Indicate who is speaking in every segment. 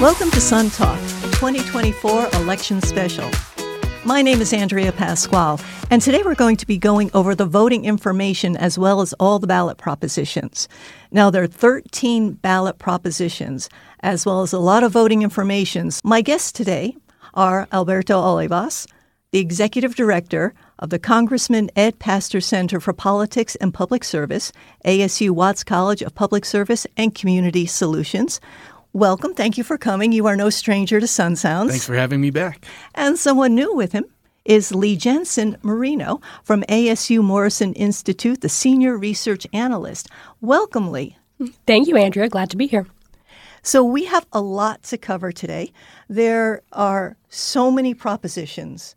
Speaker 1: Welcome to Sun Talk, the 2024 election special. My name is Andrea Pasquale, and today we're going to be going over the voting information as well as all the ballot propositions. Now, there are 13 ballot propositions, as well as a lot of voting informations. My guests today are Alberto Olivas, the Executive Director of the Congressman Ed Pastor Center for Politics and Public Service, ASU Watts College of Public Service and Community Solutions. Welcome. Thank you for coming. You are no stranger to Sun Sounds.
Speaker 2: Thanks for having me back.
Speaker 1: And someone new with him is Lee Jensen Marino from ASU Morrison Institute, the Senior Research Analyst. Welcome, Lee.
Speaker 3: Thank you, Andrea. Glad to be here.
Speaker 1: So we have a lot to cover today. There are so many propositions.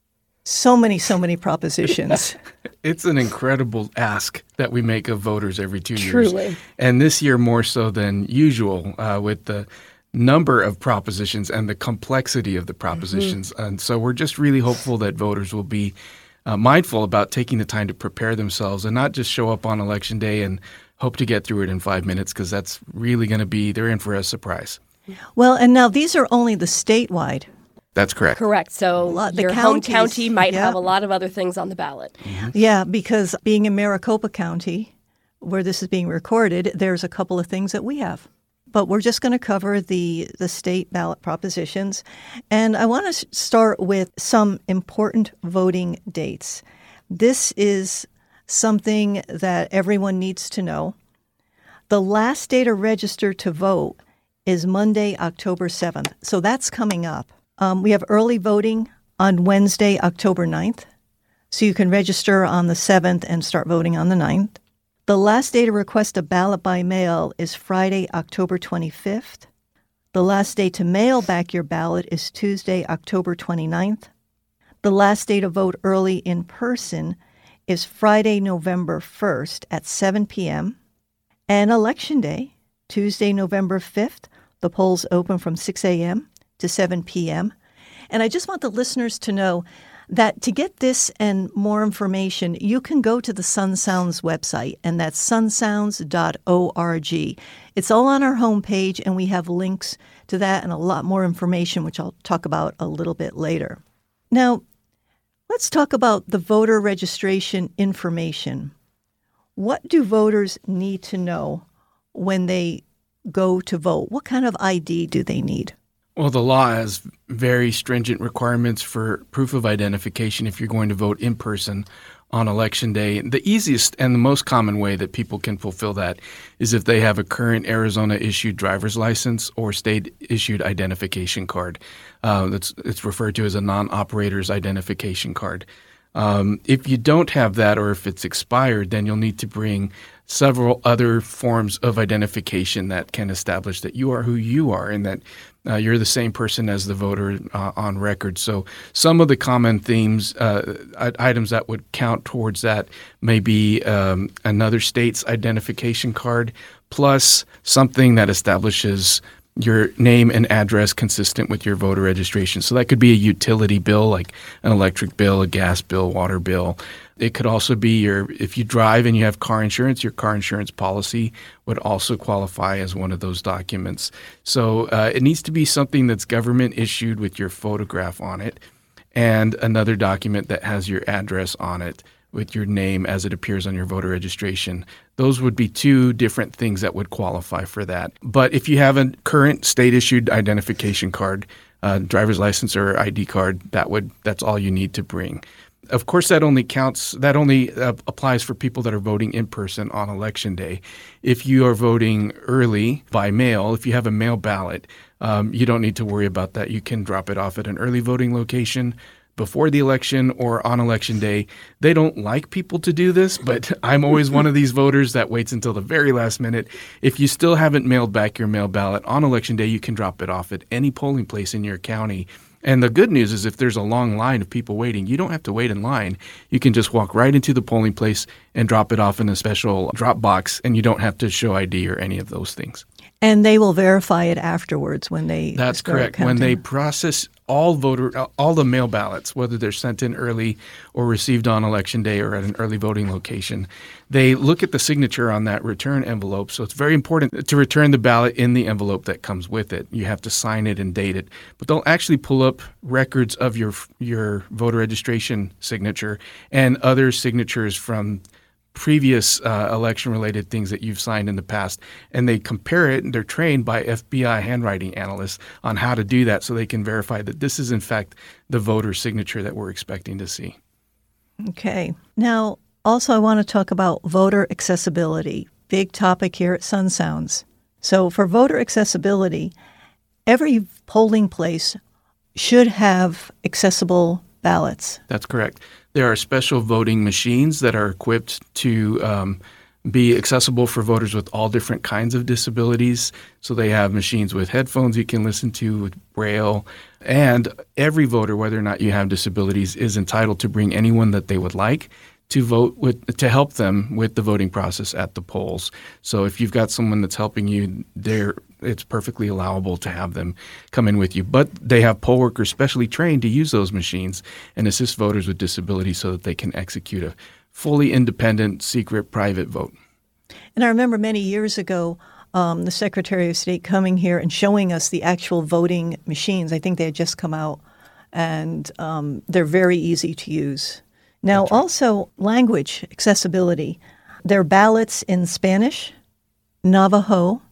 Speaker 1: So many propositions.
Speaker 2: It's an incredible ask that we make of voters every 2 years.
Speaker 3: Truly.
Speaker 2: And this year more so than usual with the number of propositions and the complexity of the propositions. And so we're just really hopeful that voters will be mindful about taking the time to prepare themselves and not just show up on Election Day and hope to get through it in 5 minutes, because that's really going to be, they're in for a surprise.
Speaker 1: Well, and now these are only the statewide.
Speaker 2: That's correct.
Speaker 3: Correct. So your home county might have a lot of other things on the ballot.
Speaker 2: Mm-hmm.
Speaker 1: Yeah, because being in Maricopa County, where this is being recorded, there's a couple of things that we have. But we're just going to cover the state ballot propositions. And I want to start with some important voting dates. This is something that everyone needs to know. The last day to register to vote is Monday, October 7th. So that's coming up. We have early voting on Wednesday, October 9th. So you can register on the 7th and start voting on the 9th. The last day to request a ballot by mail is Friday, October 25th. The last day to mail back your ballot is Tuesday, October 29th. The last day to vote early in person is Friday, November 1st at 7 p.m. And Election Day, Tuesday, November 5th, the polls open from 6 a.m. to 7 p.m. And I just want the listeners to know that to get this and more information, you can go to the Sun Sounds website, and that's sunsounds.org. It's all on our homepage, and we have links to that and a lot more information, which I'll talk about a little bit later. Now, let's talk about the voter registration information. What do voters need to know when they go to vote? What kind of ID do they need?
Speaker 2: Well, the law has very stringent requirements for proof of identification if you're going to vote in person on Election Day. The easiest and the most common way that people can fulfill that is if they have a current Arizona-issued driver's license or state-issued identification card. It's referred to as a non-operator's identification card. If you don't have that, or if it's expired, then you'll need to bring several other forms of identification that can establish that you are who you are and that you're the same person as the voter on record. So some of the common themes, items that would count towards that may be another state's identification card plus something that establishes your name and address consistent with your voter registration. So that could be a utility bill like an electric bill, a gas bill, water bill. It could also be if you drive and you have car insurance, your car insurance policy would also qualify as one of those documents. So it needs to be something that's government issued with your photograph on it and another document that has your address on it with your name as it appears on your voter registration. Those would be two different things that would qualify for that. But if you have a current state-issued identification card, driver's license or ID card, that's all you need to bring. Of course, that only applies for people that are voting in person on Election Day. If you are voting early by mail, if you have a mail ballot, you don't need to worry about that. You can drop it off at an early voting location before the election or on Election Day. They don't like people to do this, but I'm always one of these voters that waits until the very last minute. If you still haven't mailed back your mail ballot on Election Day, you can drop it off at any polling place in your county. And the good news is if there's a long line of people waiting, you don't have to wait in line. You can just walk right into the polling place and drop it off in a special drop box, and you don't have to show ID or any of those things.
Speaker 1: And they will verify it afterwards when they
Speaker 2: That's
Speaker 1: start
Speaker 2: correct.
Speaker 1: counting.
Speaker 2: When they process all the mail ballots, whether they're sent in early or received on Election Day or at an early voting location, they look at the signature on that return envelope. So it's very important to return the ballot in the envelope that comes with it. You have to sign it and date it. But they'll actually pull up records of your voter registration signature and other signatures from previous election-related things that you've signed in the past, and they compare it, and they're trained by FBI handwriting analysts on how to do that so they can verify that this is, in fact, the voter signature that we're expecting to see.
Speaker 1: Okay. Now, also I want to talk about voter accessibility, big topic here at Sun Sounds. So for voter accessibility, every polling place should have accessible ballots.
Speaker 2: That's correct. There are special voting machines that are equipped to be accessible for voters with all different kinds of disabilities. So they have machines with headphones you can listen to, with Braille. And every voter, whether or not you have disabilities, is entitled to bring anyone that they would like to vote with, to help them with the voting process at the polls. So if you've got someone that's helping you, it's perfectly allowable to have them come in with you. But they have poll workers specially trained to use those machines and assist voters with disabilities so that they can execute a fully independent, secret, private vote.
Speaker 1: And I remember many years ago, the Secretary of State coming here and showing us the actual voting machines. I think they had just come out, and they're very easy to use. Now, also language accessibility. There are ballots in Spanish, Navajo,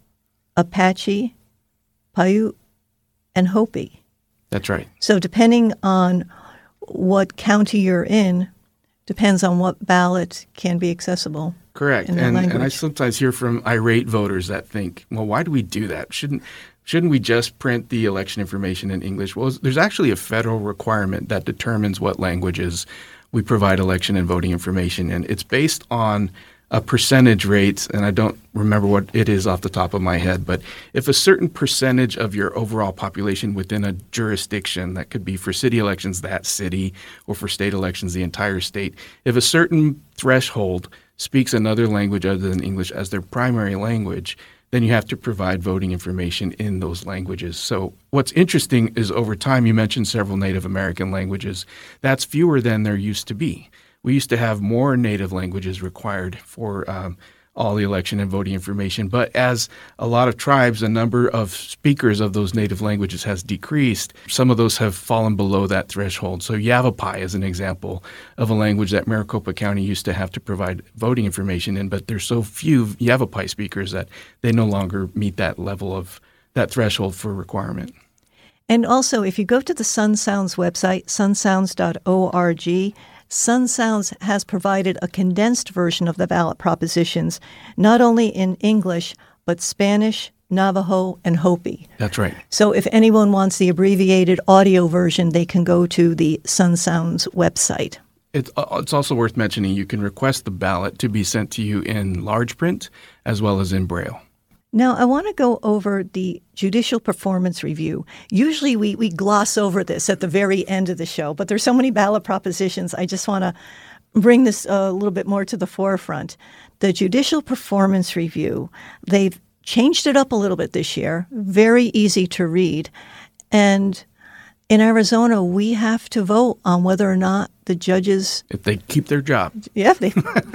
Speaker 1: Apache, Paiute, and Hopi.
Speaker 2: That's right.
Speaker 1: So depending on what county you're in, depends on what ballot can be accessible.
Speaker 2: Correct. And I sometimes hear from irate voters that think, well, why do we do that? Shouldn't we just print the election information in English? Well, there's actually a federal requirement that determines what languages we provide election and voting information in. It's based on a percentage rate, and I don't remember what it is off the top of my head, but if a certain percentage of your overall population within a jurisdiction, that could be for city elections, that city, or for state elections, the entire state, if a certain threshold speaks another language other than English as their primary language, then you have to provide voting information in those languages. So what's interesting is over time, you mentioned several Native American languages. That's fewer than there used to be. We used to have more native languages required for all the election and voting information. But as a lot of tribes, the number of speakers of those native languages has decreased. Some of those have fallen below that threshold. So Yavapai is an example of a language that Maricopa County used to have to provide voting information in, but there's so few Yavapai speakers that they no longer meet that level of that threshold for requirement.
Speaker 1: And also, if you go to the Sun Sounds website, sunsounds.org, Sun Sounds has provided a condensed version of the ballot propositions, not only in English, but Spanish, Navajo, and Hopi.
Speaker 2: That's right.
Speaker 1: So if anyone wants the abbreviated audio version, they can go to the Sun Sounds website.
Speaker 2: It's also worth mentioning you can request the ballot to be sent to you in large print as well as in Braille.
Speaker 1: Now, I want to go over the judicial performance review. Usually we gloss over this at the very end of the show, but there's so many ballot propositions, I just want to bring this a little bit more to the forefront. The judicial performance review, they've changed it up a little bit this year, very easy to read. And in Arizona, we have to vote on whether or not the judges,
Speaker 2: if they keep their job.
Speaker 1: Yeah, they,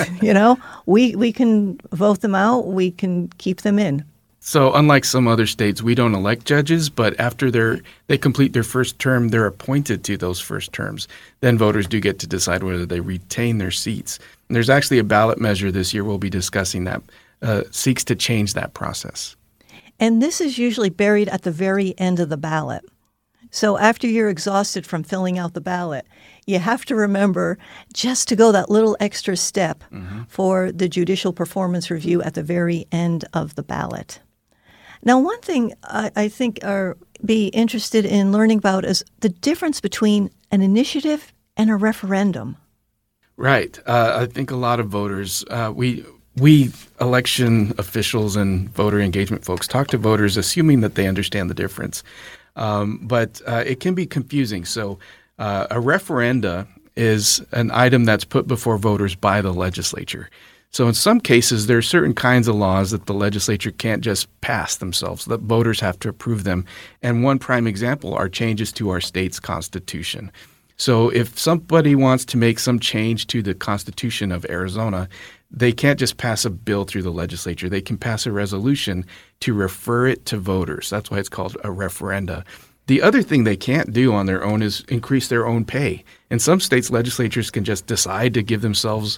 Speaker 1: we can vote them out. We can keep them in.
Speaker 2: So unlike some other states, we don't elect judges, but after they complete their first term, they're appointed to those first terms. Then voters do get to decide whether they retain their seats. And there's actually a ballot measure this year we'll be discussing that seeks to change that process.
Speaker 1: And this is usually buried at the very end of the ballot. So after you're exhausted from filling out the ballot, you have to remember just to go that little extra step for the judicial performance review at the very end of the ballot. Now, one thing I think be interested in learning about is the difference between an initiative and a referendum.
Speaker 2: Right. I think a lot of voters, we election officials and voter engagement folks talk to voters assuming that they understand the difference. But it can be confusing. So a referenda is an item that's put before voters by the legislature. So in some cases, there are certain kinds of laws that the legislature can't just pass themselves, that voters have to approve them. And one prime example are changes to our state's constitution. So if somebody wants to make some change to the Constitution of Arizona, they can't just pass a bill through the legislature. They can pass a resolution to refer it to voters. That's why it's called a referenda. The other thing they can't do on their own is increase their own pay. In some states, legislatures can just decide to give themselves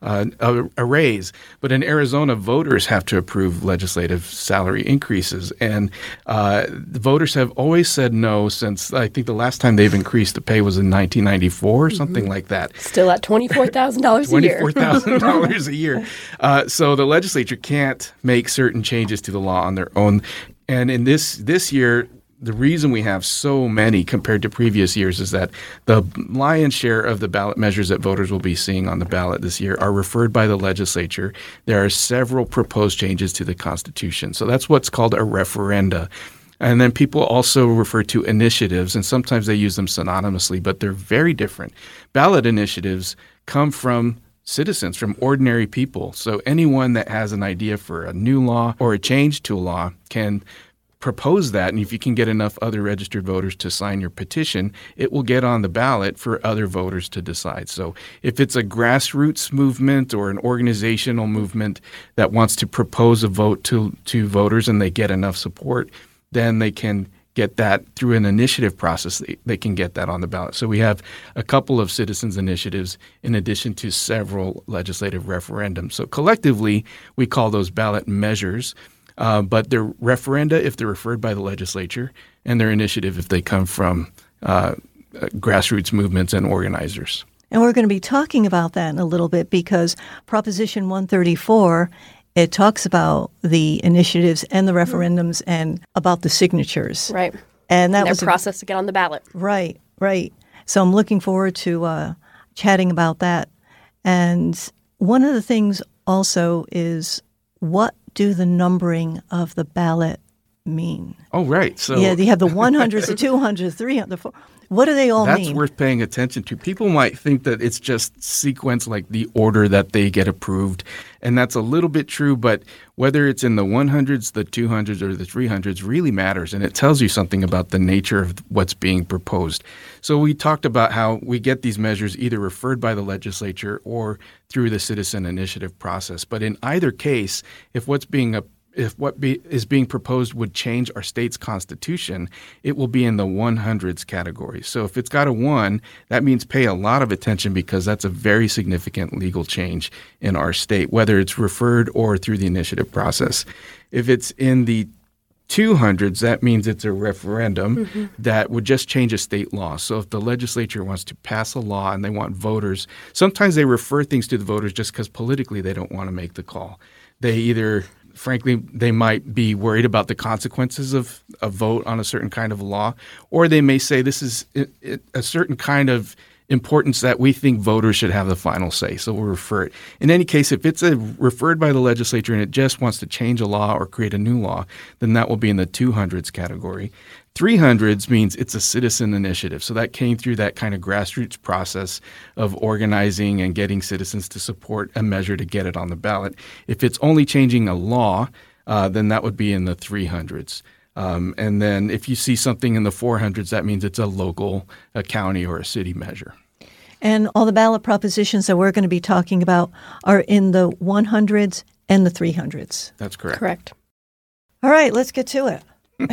Speaker 2: a raise. But in Arizona, voters have to approve legislative salary increases. And the voters have always said no since I think the last time they've increased the pay was in 1994 or something like that.
Speaker 3: Still at $24,000 a year.
Speaker 2: $24,000 a year. So the legislature can't make certain changes to the law on their own. And in this year, the reason we have so many compared to previous years is that the lion's share of the ballot measures that voters will be seeing on the ballot this year are referred by the legislature. There are several proposed changes to the Constitution. So that's what's called a referenda. And then people also refer to initiatives, and sometimes they use them synonymously, but they're very different. Ballot initiatives come from citizens, from ordinary people. So anyone that has an idea for a new law or a change to a law can propose that, and if you can get enough other registered voters to sign your petition, it will get on the ballot for other voters to decide. So if it's a grassroots movement or an organizational movement that wants to propose a vote to voters and they get enough support, then they can get that through an initiative process. They can get that on the ballot. So we have a couple of citizens initiatives in addition to several legislative referendums. So collectively, we call those ballot measures. But they're referenda if they're referred by the legislature, and they're initiative if they come from grassroots movements and organizers.
Speaker 1: And we're going to be talking about that in a little bit because Proposition 134, it talks about the initiatives and the referendums and about the signatures.
Speaker 3: Right.
Speaker 1: And that
Speaker 3: was a process to get on the ballot.
Speaker 1: Right, right. So I'm looking forward to chatting about that. And one of the things also is what do the numbering of the ballot mean?
Speaker 2: Oh, right. So
Speaker 1: yeah, you have the 100s, the 200s, the 300s, the 400s. What do they all mean?
Speaker 2: That's worth paying attention to. People might think that it's just sequence, like the order that they get approved, and that's a little bit true, but whether it's in the 100s, the 200s, or the 300s really matters, and it tells you something about the nature of what's being proposed. So we talked about how we get these measures either referred by the legislature or through the citizen initiative process. But in either case, if what is being proposed would change our state's constitution, it will be in the 100s category. So if it's got a 1, that means pay a lot of attention because that's a very significant legal change in our state, whether it's referred or through the initiative process. If it's in the 200s, that means it's a referendum that would just change a state law. So if the legislature wants to pass a law and they want voters, sometimes they refer things to the voters just because politically they don't want to make the call. Frankly, they might be worried about the consequences of a vote on a certain kind of law, or they may say this is a certain kind of importance that we think voters should have the final say, so we'll refer it. In any case, if it's referred by the legislature and it just wants to change a law or create a new law, then that will be in the 200s category. 300s means it's a citizen initiative. So that came through that kind of grassroots process of organizing and getting citizens to support a measure to get it on the ballot. If it's only changing a law, then that would be in the 300s. And then if you see something in the 400s, that means it's a local, a county, or a city measure.
Speaker 1: And all the ballot propositions that we're going to be talking about are in the 100s and the 300s.
Speaker 2: That's correct.
Speaker 3: Correct.
Speaker 1: All right, let's get to it.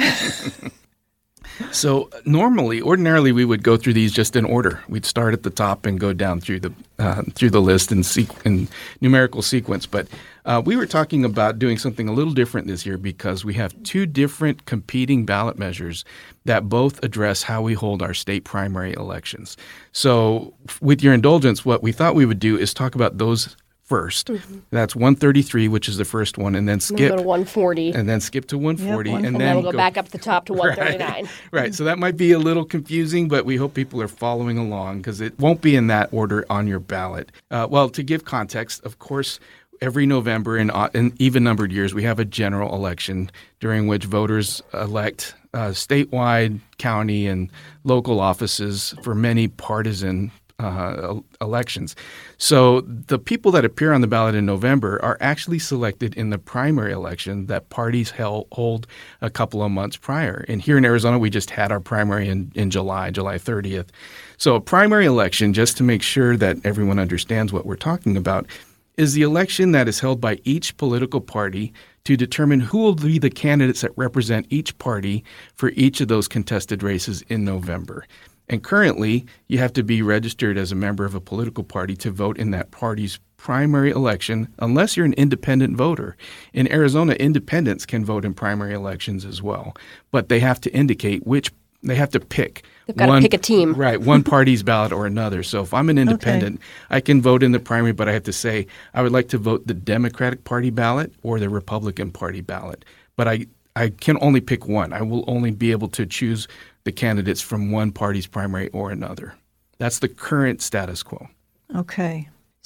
Speaker 2: So ordinarily, we would go through these just in order. We'd start at the top and go down through the list in numerical sequence. But we were talking about doing something a little different this year because we have two different competing ballot measures that both address how we hold our state primary elections. So with your indulgence, what we thought we would do is talk about those first. That's 133, which is the first one, and then skip
Speaker 3: go to 140,
Speaker 2: and then skip to 140,
Speaker 1: Yep,
Speaker 2: and
Speaker 3: then we'll go back up the top to 139.
Speaker 2: Right. So that might be a little confusing, but we hope people are following along because it won't be in that order on your ballot. Well, to give context, of course, every November in even-numbered years, we have a general election during which voters elect statewide, county, and local offices for many partisan elections. So the people that appear on the ballot in November are actually selected in the primary election that parties hold a couple of months prior. And here in Arizona, we just had our primary in July 30th. So a primary election, just to make sure that everyone understands what we're talking about, is the election that is held by each political party to determine who will be the candidates that represent each party for each of those contested races in November. And currently, you have to be registered as a member of a political party to vote in that party's primary election, unless you're an independent voter. In Arizona, independents can vote in primary elections as well, but they have to indicate they have to pick.
Speaker 3: They've got to pick a team.
Speaker 2: Right, one party's ballot or another. So if I'm an independent, I can vote in the primary, but I have to say I would like to vote the Democratic Party ballot or the Republican Party ballot. But I can only pick one. I will only be able to choose the candidates from one party's primary or another. That's the current status quo.
Speaker 1: Okay.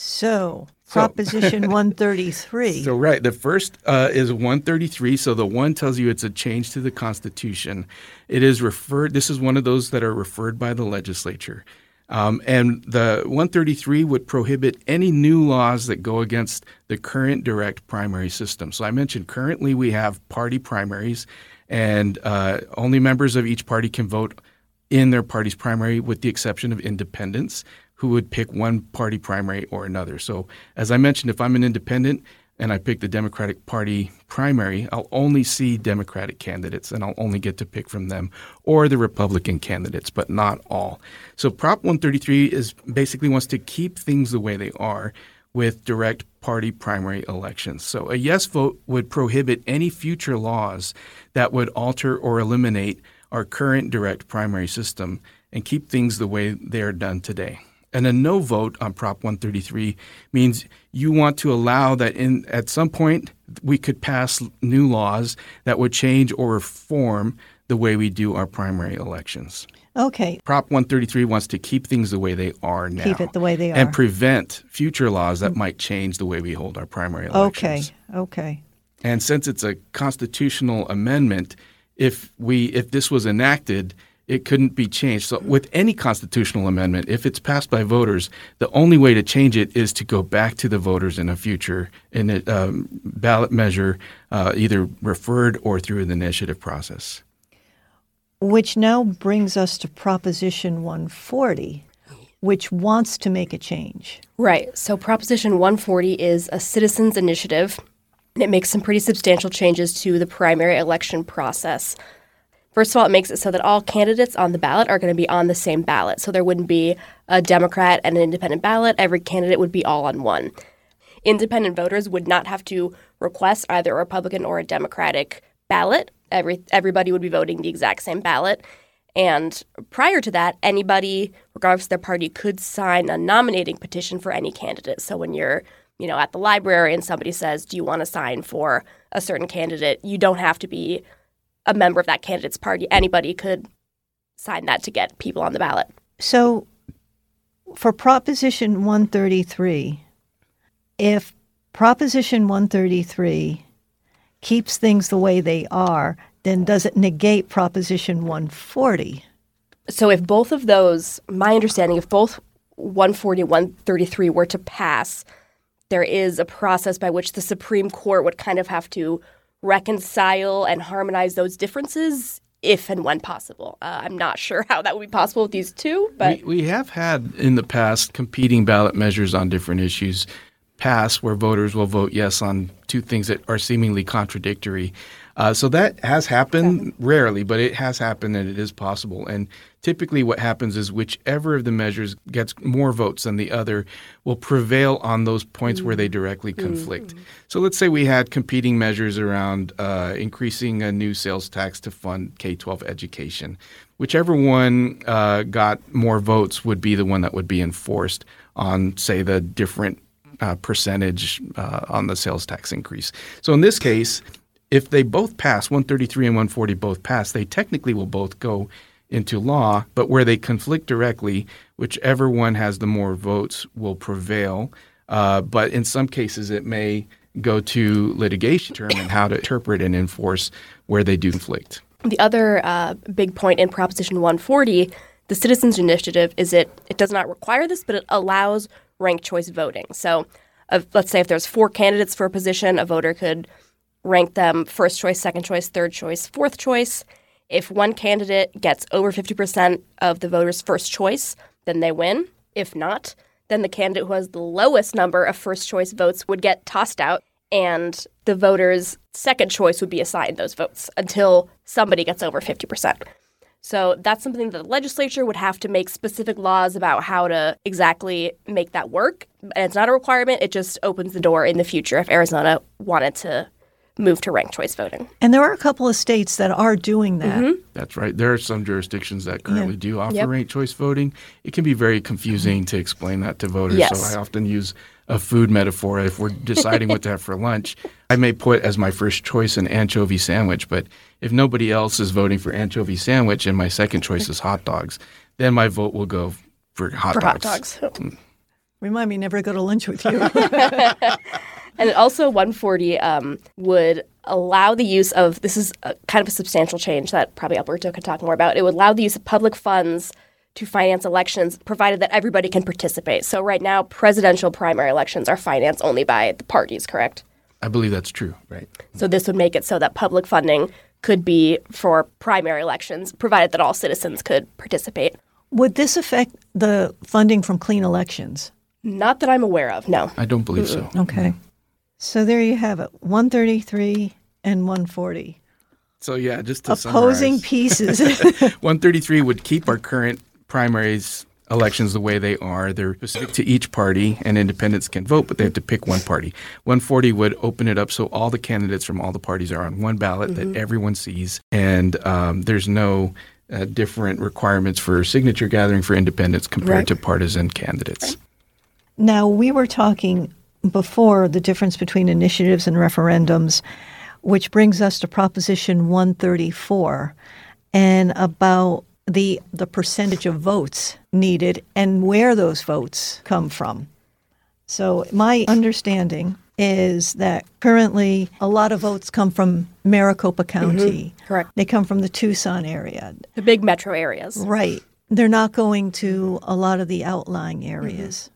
Speaker 1: So Proposition 133.
Speaker 2: So right, the first is 133. So the one tells you it's a change to the Constitution. It is referred. This is one of those that are referred by the legislature. And the 133 would prohibit any new laws that go against the current direct primary system. So I mentioned currently we have party primaries, and only members of each party can vote in their party's primary, with the exception of independents, who would pick one party primary or another. So as I mentioned, if I'm an independent and I pick the Democratic Party primary, I'll only see Democratic candidates and I'll only get to pick from them, or the Republican candidates, but not all. So Prop 133 basically wants to keep things the way they are with direct party primary elections. So a yes vote would prohibit any future laws that would alter or eliminate our current direct primary system and keep things the way they are done today. And a no vote on Prop 133 means you want to allow that at some point we could pass new laws that would change or reform the way we do our primary elections.
Speaker 1: Okay.
Speaker 2: Prop 133 wants to keep things the way they are now.
Speaker 1: Keep it the way they are.
Speaker 2: And prevent future laws that might change the way we hold our primary elections.
Speaker 1: Okay.
Speaker 2: And since it's a constitutional amendment, if this was enacted, it couldn't be changed. So with any constitutional amendment, if it's passed by voters, the only way to change it is to go back to the voters in a future ballot measure, either referred or through an initiative process.
Speaker 1: Which now brings us to Proposition 140, which wants to make a change.
Speaker 3: Right. So Proposition 140 is a citizens' initiative, and it makes some pretty substantial changes to the primary election process. First of all, it makes it so that all candidates on the ballot are going to be on the same ballot. So there wouldn't be a Democrat and an independent ballot. Every candidate would be all on one. Independent voters would not have to request either a Republican or a Democratic ballot. Everybody would be voting the exact same ballot. And prior to that, anybody, regardless of their party, could sign a nominating petition for any candidate. So when you're at the library and somebody says, do you want to sign for a certain candidate, you don't have to be a member of that candidate's party. Anybody could sign that to get people on the ballot.
Speaker 1: So for Proposition 133, if Proposition 133 keeps things the way they are, then does it negate Proposition 140?
Speaker 3: So if both of those, my understanding, if both 140 and 133 were to pass, there is a process by which the Supreme Court would kind of have to reconcile and harmonize those differences if and when possible. I'm not sure how that would be possible with these two, but
Speaker 2: we have had in the past competing ballot measures on different issues pass where voters will vote yes on two things that are seemingly contradictory. So that has happened rarely, but it has happened and it is possible. And typically what happens is whichever of the measures gets more votes than the other will prevail on those points where they directly conflict. So let's say we had competing measures around increasing a new sales tax to fund K-12 education. Whichever one got more votes would be the one that would be enforced on, say, the different percentage on the sales tax increase. So in this case, if they both pass, 133 and 140 both pass, they technically will both go into law, but where they conflict directly, whichever one has the more votes will prevail. But in some cases, it may go to litigation to determine how to interpret and enforce where they do conflict.
Speaker 3: The other big point in Proposition 140 The Citizens Initiative it does not require this, but it allows ranked choice voting. So let's say if there's 4 candidates for a position, a voter could rank them first choice, second choice, third choice, fourth choice. If one candidate gets over 50% of the voters' first choice, then they win. If not, then the candidate who has the lowest number of first choice votes would get tossed out, and the voters' second choice would be assigned those votes until somebody gets over 50%. So that's something that the legislature would have to make specific laws about how to exactly make that work. And it's not a requirement. It just opens the door in the future if Arizona wanted to move to ranked choice voting.
Speaker 1: And there are a couple of states that are doing that.
Speaker 3: Mm-hmm.
Speaker 2: That's right. There are some jurisdictions that currently do offer
Speaker 3: Yep.
Speaker 2: ranked choice voting. It can be very confusing to explain that to voters.
Speaker 3: Yes.
Speaker 2: So I often use a food metaphor. If we're deciding what to have for lunch, I may put as my first choice an anchovy sandwich. But if nobody else is voting for anchovy sandwich and my second choice is hot dogs, then my vote will go for hot dogs.
Speaker 1: Remind me never to go to lunch with you.
Speaker 3: And also 140 would allow the use of, this is kind of a substantial change that probably Alberto could talk more about. It would allow the use of public funds to finance elections, provided that everybody can participate. So right now, presidential primary elections are financed only by the parties, correct?
Speaker 2: I believe that's true, right?
Speaker 3: So this would make it so that public funding could be for primary elections, provided that all citizens could participate.
Speaker 1: Would this affect the funding from clean elections?
Speaker 3: Not that I'm aware of, no.
Speaker 2: I don't believe so.
Speaker 1: Okay. So there you have it, 133 and 140.
Speaker 2: So yeah, just to
Speaker 1: Opposing
Speaker 2: summarize,
Speaker 1: pieces.
Speaker 2: 133 would keep our current primaries elections the way they are. They're specific to each party, and independents can vote, but they have to pick one party. 140 would open it up so all the candidates from all the parties are on one ballot that everyone sees, and there's no different requirements for signature gathering for independents compared to partisan candidates.
Speaker 1: Now, we were talking before the difference between initiatives and referendums, which brings us to Proposition 134 and about the percentage of votes needed and where those votes come from. So my understanding is that currently a lot of votes come from Maricopa County.
Speaker 3: Correct.
Speaker 1: They come from the Tucson area.
Speaker 3: The big metro areas.
Speaker 1: Right. They're not going to a lot of the outlying areas.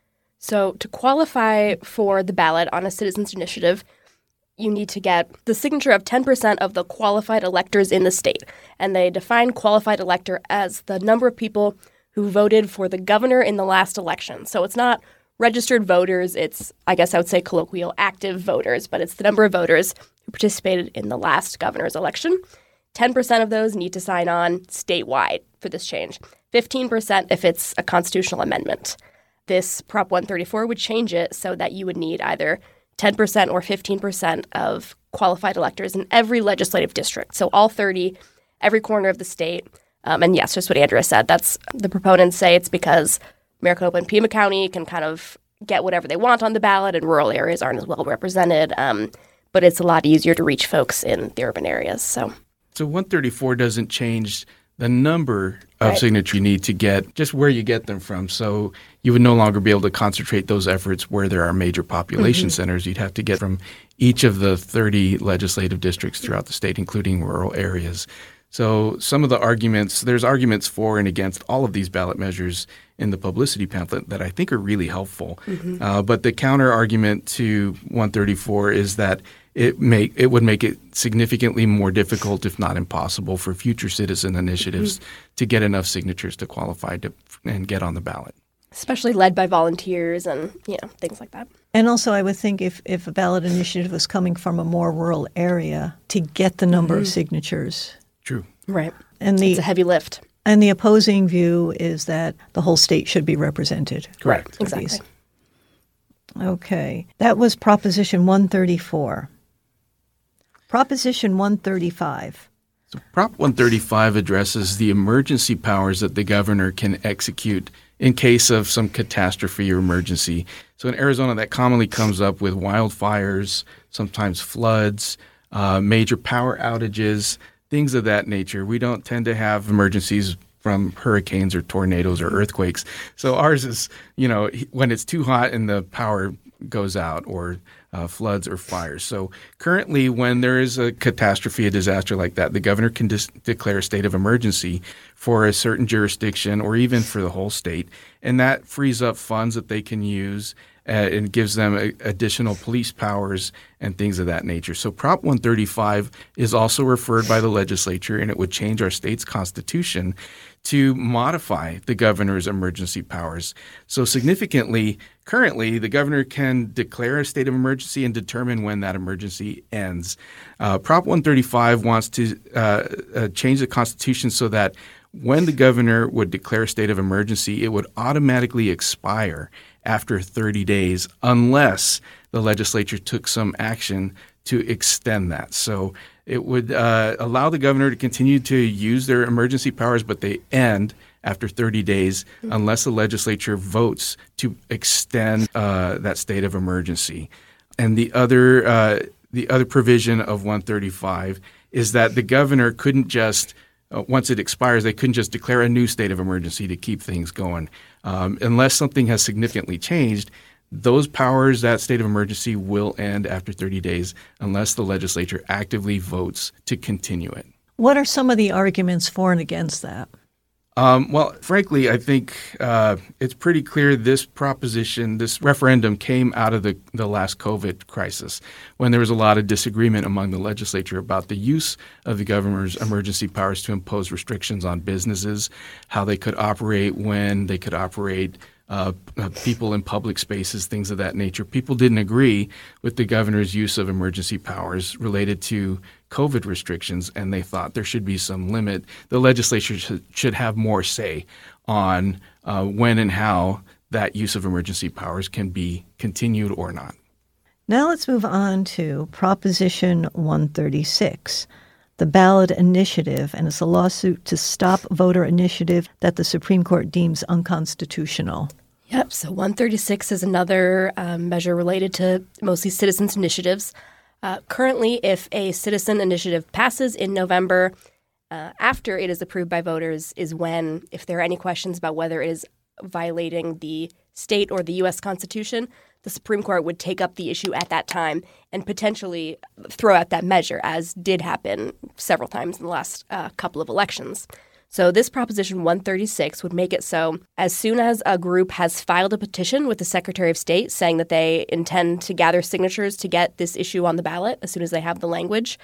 Speaker 3: So to qualify for the ballot on a citizens initiative, you need to get the signature of 10% of the qualified electors in the state. And they define qualified elector as the number of people who voted for the governor in the last election. So it's not registered voters. It's, I guess I would say colloquial, active voters, but it's the number of voters who participated in the last governor's election. 10% of those need to sign on statewide for this change. 15% if it's a constitutional amendment. This Prop 134 would change it so that you would need either 10% or 15% of qualified electors in every legislative district. So all 30, every corner of the state. And yes, just what Andrea said, that's the proponents say it's because Maricopa and Pima County can kind of get whatever they want on the ballot and rural areas aren't as well represented. But it's a lot easier to reach folks in the urban areas. So
Speaker 2: 134 doesn't change the number of signatures you need to get, just where you get them from. So you would no longer be able to concentrate those efforts where there are major population centers. You'd have to get from each of the 30 legislative districts throughout the state, including rural areas. So some of the arguments, there's arguments for and against all of these ballot measures in the publicity pamphlet that I think are really helpful. But the counter argument to 134 is that it would make it significantly more difficult, if not impossible, for future citizen initiatives to get enough signatures to qualify and get on the ballot.
Speaker 3: especially led by volunteers and, things like that.
Speaker 1: And also, I would think if a ballot initiative was coming from a more rural area to get the number of signatures.
Speaker 2: True.
Speaker 3: Right.
Speaker 1: And
Speaker 3: It's a heavy lift.
Speaker 1: And the opposing view is that the whole state should be represented.
Speaker 2: Correct.
Speaker 3: Exactly.
Speaker 1: Okay. That was Proposition 134. Proposition 135.
Speaker 2: So Prop 135 addresses the emergency powers that the governor can execute in case of some catastrophe or emergency. So in Arizona, that commonly comes up with wildfires, sometimes floods, major power outages, things of that nature. We don't tend to have emergencies from hurricanes or tornadoes or earthquakes. So ours is, when it's too hot and the power goes out, or floods or fires. So currently, when there is a catastrophe, a disaster like that, the governor can declare a state of emergency for a certain jurisdiction or even for the whole state, and that frees up funds that they can use and gives them additional police powers and things of that nature. So Prop 135 is also referred by the legislature, and it would change our state's constitution to modify the governor's emergency powers. So significantly, currently, the governor can declare a state of emergency and determine when that emergency ends. Prop 135 wants to change the constitution so that when the governor would declare a state of emergency, it would automatically expire after 30 days unless the legislature took some action to extend that. So it would allow the governor to continue to use their emergency powers, but they end after 30 days unless the legislature votes to extend that state of emergency. And the other provision of 135 is that the governor couldn't just once it expires, they couldn't just declare a new state of emergency to keep things going. Unless something has significantly changed, those powers, that state of emergency, will end after 30 days unless the legislature actively votes to continue it.
Speaker 1: What are some of the arguments for and against that?
Speaker 2: Well, frankly, I think it's pretty clear this proposition, this referendum came out of the last COVID crisis when there was a lot of disagreement among the legislature about the use of the governor's emergency powers to impose restrictions on businesses, how they could operate, when they could operate, people in public spaces, things of that nature. People didn't agree with the governor's use of emergency powers related to COVID restrictions, and they thought there should be some limit. The legislature should have more say on when and how that use of emergency powers can be continued or not.
Speaker 1: Now let's move on to Proposition 136, the ballot initiative, and it's a lawsuit to stop voter initiative that the Supreme Court deems unconstitutional.
Speaker 3: Yep, so 136 is another measure related to mostly citizens' initiatives. Currently, if a citizen initiative passes in November, after it is approved by voters is when, if there are any questions about whether it is violating the state or the U.S. Constitution, the Supreme Court would take up the issue at that time and potentially throw out that measure, as did happen several times in the last couple of elections. So this Proposition 136 would make it so as soon as a group has filed a petition with the Secretary of State saying that they intend to gather signatures to get this issue on the ballot, as soon as they have the language,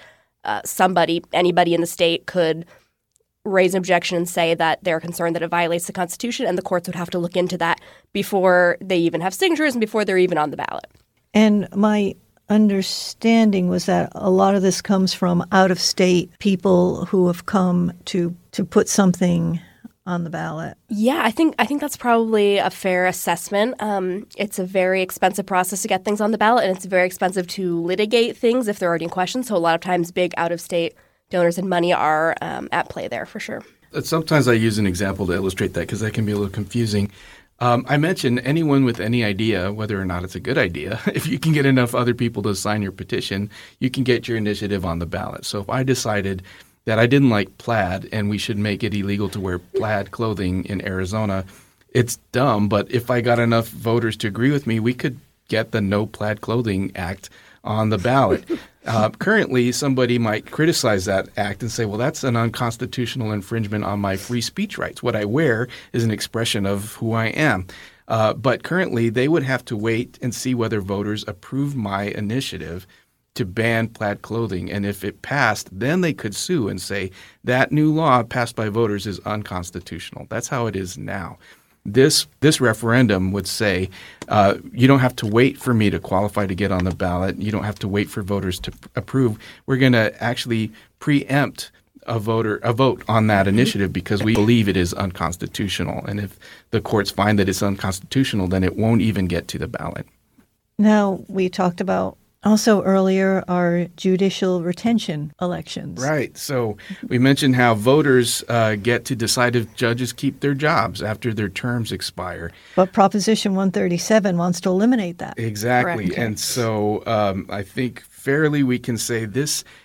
Speaker 3: anybody in the state could raise an objection and say that they're concerned that it violates the Constitution, and the courts would have to look into that before they even have signatures and before they're even on the ballot.
Speaker 1: And my understanding was that a lot of this comes from out-of-state people who have come to put something on the ballot.
Speaker 3: Yeah, I think that's probably a fair assessment. It's a very expensive process to get things on the ballot, and it's very expensive to litigate things if there are any questions. So a lot of times big out-of-state donors and money are at play there for sure.
Speaker 2: Sometimes I use an example to illustrate that because that can be a little confusing. I mentioned anyone with any idea, whether or not it's a good idea, if you can get enough other people to sign your petition, you can get your initiative on the ballot. So if I decided that I didn't like plaid and we should make it illegal to wear plaid clothing in Arizona, it's dumb, but if I got enough voters to agree with me, we could get the No Plaid Clothing Act on the ballot. Currently, somebody might criticize that act and say, well, that's an unconstitutional infringement on my free speech rights. What I wear is an expression of who I am. But currently, they would have to wait and see whether voters approve my initiative to ban plaid clothing. And if it passed, then they could sue and say that new law passed by voters is unconstitutional. That's how it is now. This referendum would say you don't have to wait for me to qualify to get on the ballot. You don't have to wait for voters to approve. We're going to actually preempt a vote on that initiative because we believe it is unconstitutional. And if the courts find that it's unconstitutional, then it won't even get to the ballot.
Speaker 1: Now, we talked about also earlier our judicial retention elections.
Speaker 2: Right. So we mentioned how voters get to decide if judges keep their jobs after their terms expire.
Speaker 1: But Proposition 137 wants to eliminate that.
Speaker 2: Exactly.
Speaker 3: Correct.
Speaker 2: And so I think fairly we can say this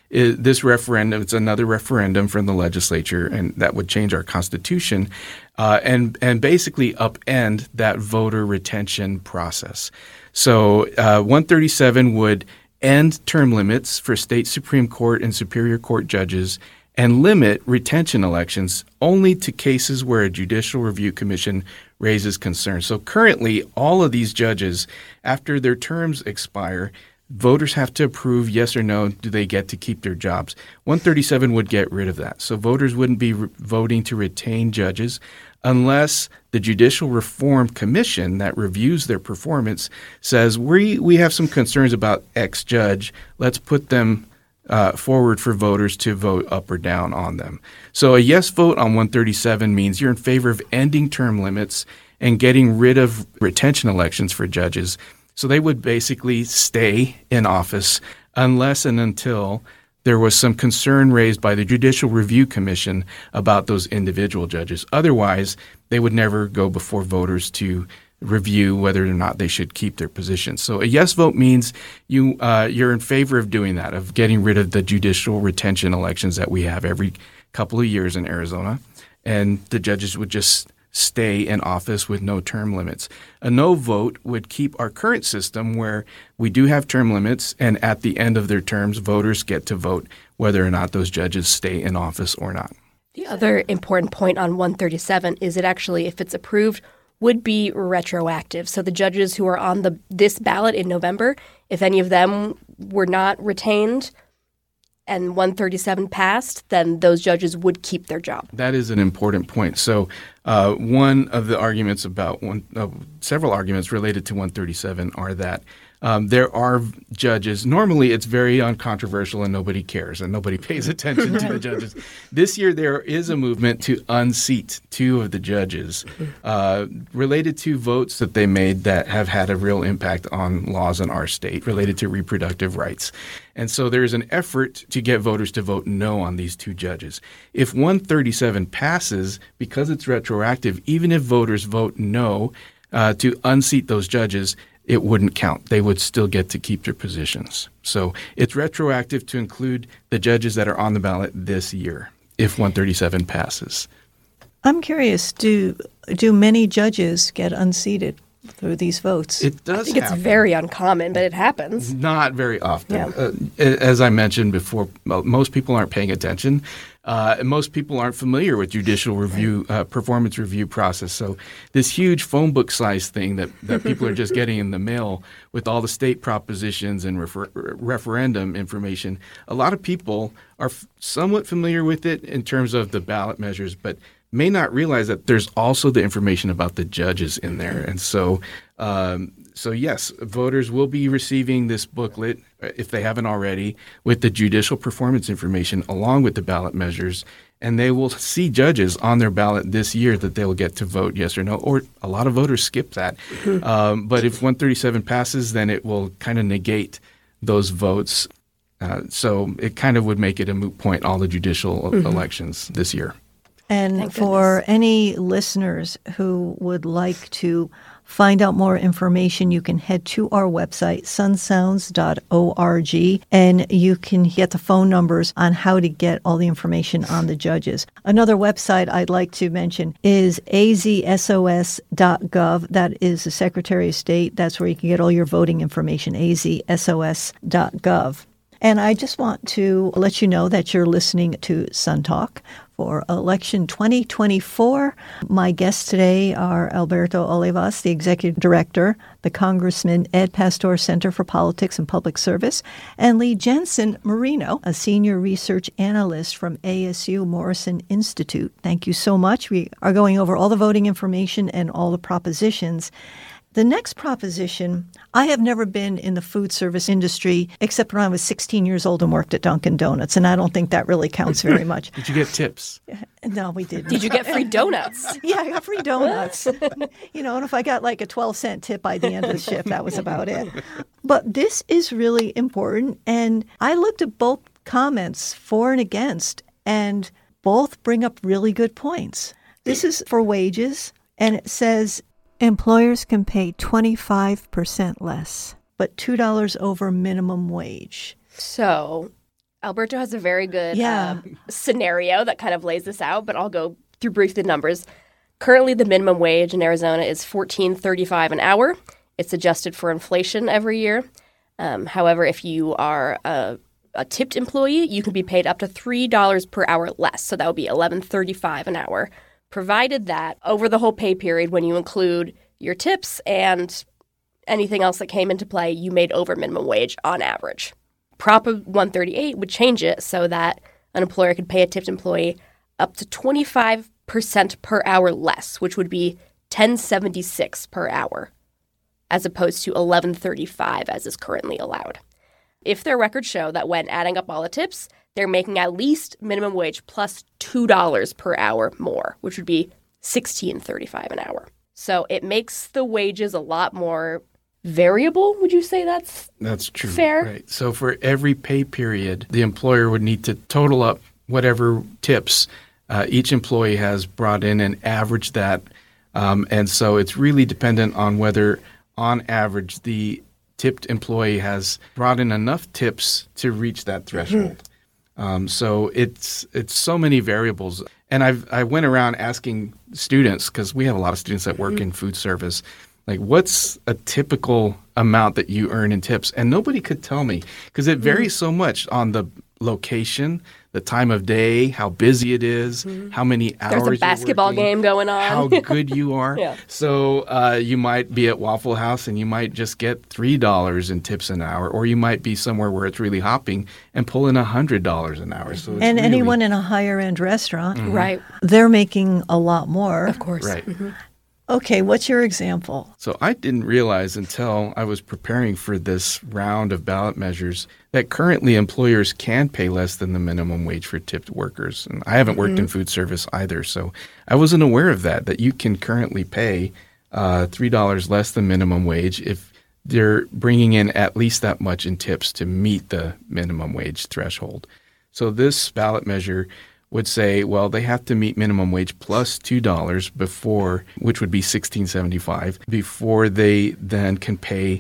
Speaker 2: this referendum, it's another referendum from the legislature, and that would change our Constitution and basically upend that voter retention process. So 137 would end term limits for state Supreme Court and Superior Court judges and limit retention elections only to cases where a Judicial Review Commission raises concerns. So currently, all of these judges, after their terms expire, voters have to approve yes or no, do they get to keep their jobs. 137 would get rid of that. So voters wouldn't be voting to retain judges unless the Judicial Reform Commission that reviews their performance says, we have some concerns about X judge, let's put them forward for voters to vote up or down on them. So a yes vote on 137 means you're in favor of ending term limits and getting rid of retention elections for judges. So they would basically stay in office unless and until there was some concern raised by the Judicial Review Commission about those individual judges. Otherwise, they would never go before voters to review whether or not they should keep their positions. So a yes vote means you're in favor of doing that, of getting rid of the judicial retention elections that we have every couple of years in Arizona, and the judges would just stay in office with no term limits. A no vote would keep our current system where we do have term limits, and at the end of their terms, voters get to vote whether or not those judges stay in office or not.
Speaker 3: The other important point on 137 is it actually, if it's approved, would be retroactive. So the judges who are on this ballot in November, if any of them were not retained and 137 passed, then those judges would keep their job.
Speaker 2: That is an important point. So one of the arguments several arguments related to 137 are that there are judges. Normally, it's very uncontroversial and nobody cares and nobody pays attention to the judges. This year, there is a movement to unseat two of the judges related to votes that they made that have had a real impact on laws in our state related to reproductive rights. And so there is an effort to get voters to vote no on these two judges. If 137 passes, because it's retroactive, even if voters vote no to unseat those judges, it wouldn't count. They would still get to keep their positions. So it's retroactive to include the judges that are on the ballot this year if 137 passes.
Speaker 1: I'm curious, do many judges get unseated through these votes?
Speaker 2: It does
Speaker 3: I think
Speaker 2: happen.
Speaker 3: it's very uncommon, but it happens.
Speaker 2: Not very often.
Speaker 3: Yeah.
Speaker 2: As I mentioned before, most people aren't paying attention. Most people aren't familiar with judicial review, performance review process. So this huge phone book size thing that people are just getting in the mail with all the state propositions and referendum information, a lot of people are somewhat familiar with it in terms of the ballot measures, but may not realize that there's also the information about the judges in there. And so yes, voters will be receiving this booklet, if they haven't already, with the judicial performance information along with the ballot measures. And they will see judges on their ballot this year that they will get to vote yes or no, or a lot of voters skip that. But if 137 passes, then it will kind of negate those votes. So it kind of would make it a moot point, all the judicial elections this year.
Speaker 1: And for any listeners who would like to find out more information, you can head to our website, sunsounds.org, and you can get the phone numbers on how to get all the information on the judges. Another website I'd like to mention is azsos.gov. That is the Secretary of State. That's where you can get all your voting information, azsos.gov. And I just want to let you know that you're listening to Sun Talk for election 2024. My guests today are Alberto Olivas, the Executive Director, the Congressman Ed Pastor Center for Politics and Public Service, and Lee Jensen Marino, a Senior Research Analyst from ASU Morrison Institute. Thank you so much. We are going over all the voting information and all the propositions. The next proposition, I have never been in the food service industry except when I was 16 years old and worked at Dunkin' Donuts, and I don't think that really counts very much.
Speaker 2: Did you get tips?
Speaker 1: No, we didn't.
Speaker 3: Did you get free donuts?
Speaker 1: Yeah, I got free donuts. And if I got like a 12-cent tip by the end of the shift, that was about it. But this is really important, and I looked at both comments for and against, and both bring up really good points. This is for wages, and it says employers can pay 25% less, but $2 over minimum wage.
Speaker 3: So Alberto has a very good
Speaker 1: Yeah.
Speaker 3: scenario that kind of lays this out, but I'll go through briefly the numbers. Currently, the minimum wage in Arizona is $14.35 an hour. It's adjusted for inflation every year. However, if you are a tipped employee, you can be paid up to $3 per hour less. So that would be $11.35 an hour, provided that over the whole pay period, when you include your tips and anything else that came into play, you made over minimum wage on average. Prop 138 would change it so that an employer could pay a tipped employee up to 25% per hour less, which would be $10.76 per hour, as opposed to $11.35 as is currently allowed. If their records show that when adding up all the tips, they're making at least minimum wage plus $2 per hour more, which would be $16.35 an hour. So it makes the wages a lot more variable. Would you say that's
Speaker 2: true?
Speaker 3: Fair?
Speaker 2: Right. So for every pay period, the employer would need to total up whatever tips each employee has brought in and average that. And so it's really dependent on whether, on average, the tipped employee has brought in enough tips to reach that threshold. So it's so many variables. And I went around asking students, because we have a lot of students that work in food service, like, what's a typical amount that you earn in tips? And nobody could tell me, because it varies so much on the location, the time of day, how busy it is, how many hours
Speaker 3: There's a basketball
Speaker 2: you're working,
Speaker 3: game going on.
Speaker 2: how good you are.
Speaker 3: Yeah.
Speaker 2: So you might be at Waffle House and you might just get $3 in tips an hour, or you might be somewhere where it's really hopping and pull in $100 an hour. So it's
Speaker 1: And
Speaker 2: really,
Speaker 1: anyone in a higher end restaurant,
Speaker 3: Right.
Speaker 1: they're making a lot more.
Speaker 3: Of course.
Speaker 2: right.
Speaker 1: Okay, what's your example?
Speaker 2: So I didn't realize until I was preparing for this round of ballot measures that currently employers can pay less than the minimum wage for tipped workers. And I haven't worked in food service either, so I wasn't aware of that you can currently pay $3 less than minimum wage if they're bringing in at least that much in tips to meet the minimum wage threshold. So this ballot measure would say, well, they have to meet minimum wage plus $2 before, which would be $16.75, before they then can pay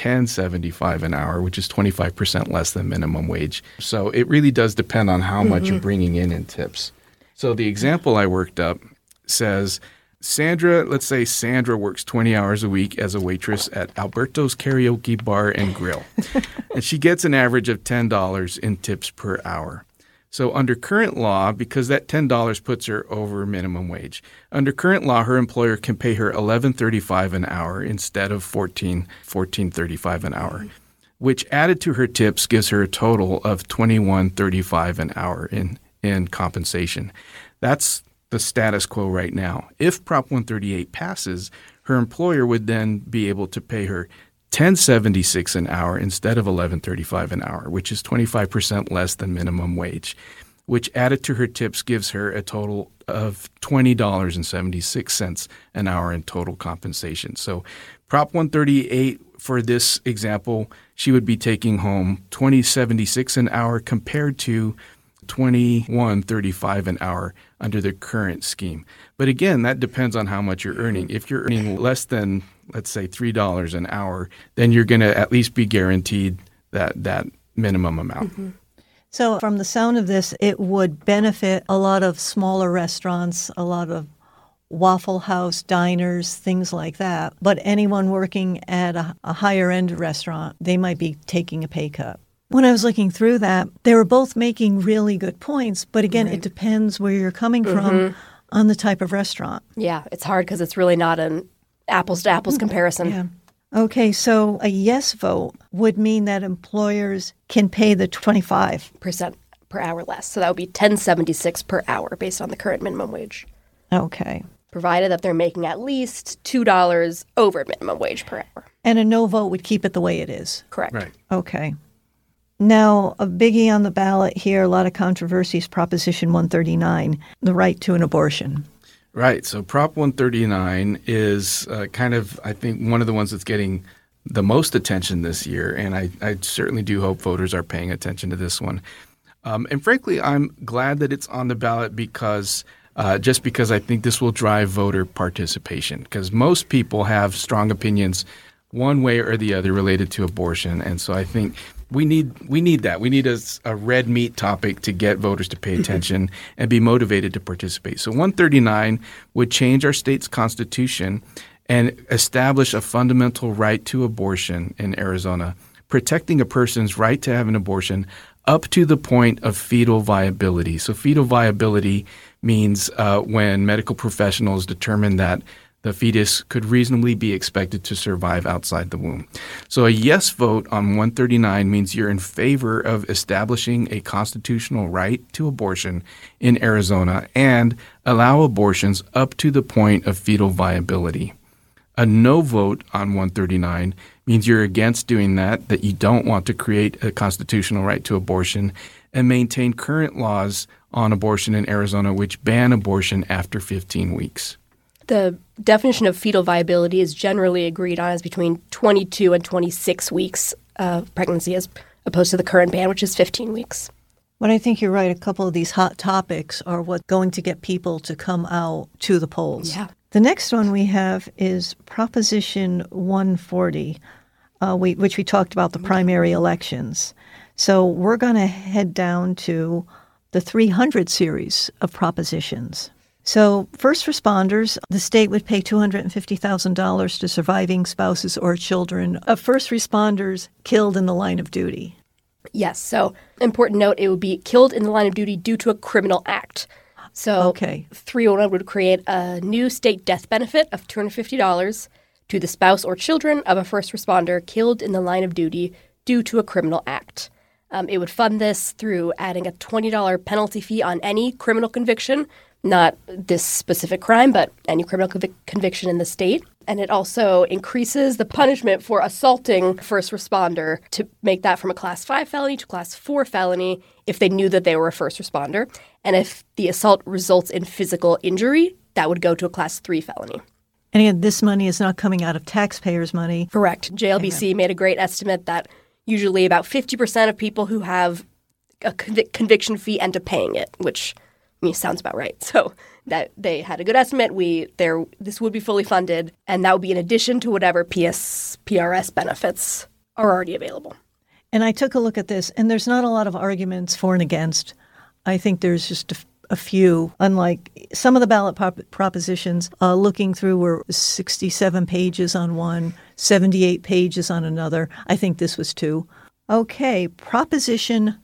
Speaker 2: $10.75 an hour, which is 25% less than minimum wage. So it really does depend on how much you're bringing in tips. So the example I worked up says, let's say Sandra works 20 hours a week as a waitress at Alberto's Karaoke Bar and Grill, and she gets an average of $10 in tips per hour. So under current law, because that $10 puts her over minimum wage, under current law, her employer can pay her $11.35 an hour instead of $14.35 an hour, which added to her tips gives her a total of $21.35 an hour in compensation. That's the status quo right now. If Prop 138 passes, her employer would then be able to pay her $10.76 an hour instead of $11.35 an hour, which is 25% less than minimum wage, which added to her tips gives her a total of $20.76 an hour in total compensation. So Prop 138, for this example, she would be taking home $20.76 an hour compared to $21.35 an hour under the current scheme. But again, that depends on how much you're earning. If you're earning less than, let's say, $3 an hour, then you're going to at least be guaranteed that minimum amount.
Speaker 1: So from the sound of this, it would benefit a lot of smaller restaurants, a lot of Waffle House, diners, things like that. But anyone working at a higher end restaurant, they might be taking a pay cut. When I was looking through that, they were both making really good points. But again, it depends where you're coming from on the type of restaurant.
Speaker 3: Yeah, it's hard because it's really not an apples to apples comparison.
Speaker 1: Yeah. Okay, so a yes vote would mean that employers can pay the 25%
Speaker 3: per hour less. So that would be $10.76 per hour based on the current minimum wage,
Speaker 1: Okay.
Speaker 3: provided that they're making at least $2 over minimum wage per hour.
Speaker 1: And a no vote would keep it the way it is.
Speaker 3: Correct.
Speaker 2: Right.
Speaker 1: Okay. Now, a biggie on the ballot here, a lot of controversies, Proposition 139, the right to an abortion.
Speaker 2: Right. So Prop 139 is kind of, I think, one of the ones that's getting the most attention this year. And I certainly do hope voters are paying attention to this one. And frankly, I'm glad that it's on the ballot because just because I think this will drive voter participation. Because most people have strong opinions one way or the other related to abortion. And so I think We need that. We need a red meat topic to get voters to pay attention and be motivated to participate. So 139 would change our state's constitution and establish a fundamental right to abortion in Arizona, protecting a person's right to have an abortion up to the point of fetal viability. So fetal viability means when medical professionals determine that the fetus could reasonably be expected to survive outside the womb. So a yes vote on 139 means you're in favor of establishing a constitutional right to abortion in Arizona and allow abortions up to the point of fetal viability. A no vote on 139 means you're against doing that you don't want to create a constitutional right to abortion and maintain current laws on abortion in Arizona which ban abortion after 15 weeks.
Speaker 3: The definition of fetal viability is generally agreed on as between 22 and 26 weeks of pregnancy as opposed to the current ban, which is 15 weeks.
Speaker 1: But I think you're right. A couple of these hot topics are what's going to get people to come out to the polls.
Speaker 3: Yeah.
Speaker 1: The next one we have is Proposition 140, which we talked about the primary elections. So we're going to head down to the 300 series of propositions. So first responders, the state would pay $250,000 to surviving spouses or children of first responders killed in the line of duty.
Speaker 3: Yes. So important note, it would be killed in the line of duty due to a criminal act. So 301 would create a new state death benefit of $250 to the spouse or children of a first responder killed in the line of duty due to a criminal act. It would fund this through adding a $20 penalty fee on any criminal conviction, not this specific crime, but any criminal conviction in the state. And it also increases the punishment for assaulting first responder to make that from a Class 5 felony to Class 4 felony if they knew that they were a first responder. And if the assault results in physical injury, that would go to a Class 3 felony.
Speaker 1: And again, this money is not coming out of taxpayers' money.
Speaker 3: Correct. JLBC made a great estimate that usually about 50% of people who have a conviction fee end up paying it, which sounds about right. So that they had a good estimate. This would be fully funded, and that would be in addition to whatever PRS benefits are already available.
Speaker 1: And I took a look at this, and there's not a lot of arguments for and against. I think there's just a few. Unlike some of the ballot propositions, looking through were 67 pages on one, 78 pages on another. I think this was two. Okay, Proposition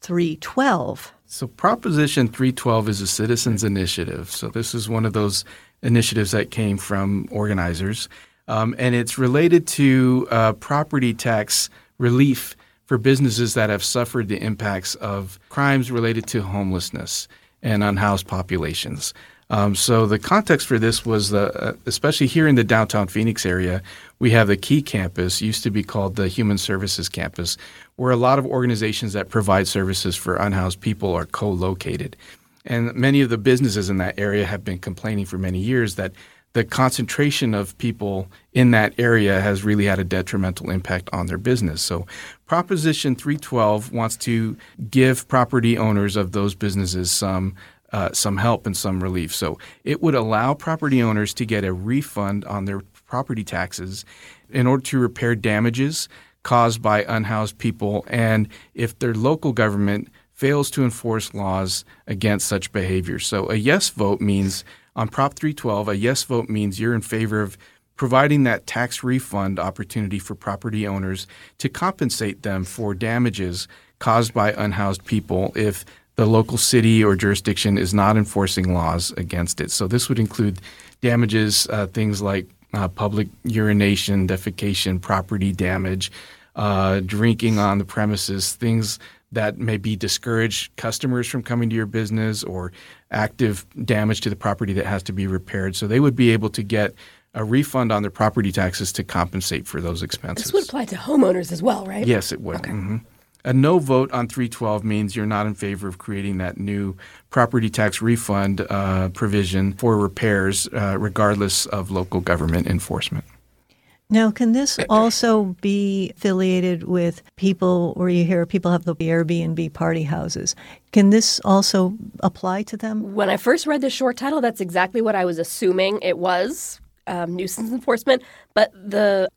Speaker 1: 312.
Speaker 2: So Proposition 312 is a citizens' initiative. So this is one of those initiatives that came from organizers. And it's related to property tax relief for businesses that have suffered the impacts of crimes related to homelessness and unhoused populations. So the context for this was, especially here in the downtown Phoenix area, we have the Key Campus, used to be called the Human Services Campus, where a lot of organizations that provide services for unhoused people are co-located. And many of the businesses in that area have been complaining for many years that the concentration of people in that area has really had a detrimental impact on their business. So Proposition 312 wants to give property owners of those businesses some help and some relief. So it would allow property owners to get a refund on their property taxes in order to repair damages caused by unhoused people, and if their local government fails to enforce laws against such behavior. So a yes vote means, on Prop 312, a yes vote means you're in favor of providing that tax refund opportunity for property owners to compensate them for damages caused by unhoused people if the local city or jurisdiction is not enforcing laws against it. So this would include damages, things like public urination, defecation, property damage, drinking on the premises, things that may be discourage customers from coming to your business, or active damage to the property that has to be repaired. So they would be able to get a refund on their property taxes to compensate for those expenses.
Speaker 3: This would apply to homeowners as well, right?
Speaker 2: Yes, it would.
Speaker 3: Okay.
Speaker 2: Mm-hmm. A no vote on 312 means you're not in favor of creating that new property tax refund provision for repairs, regardless of local government enforcement.
Speaker 1: Now, can this also be affiliated with people where you hear people have the Airbnb party houses? Can this also apply to them?
Speaker 3: When I first read the short title, that's exactly what I was assuming it was, nuisance enforcement. But the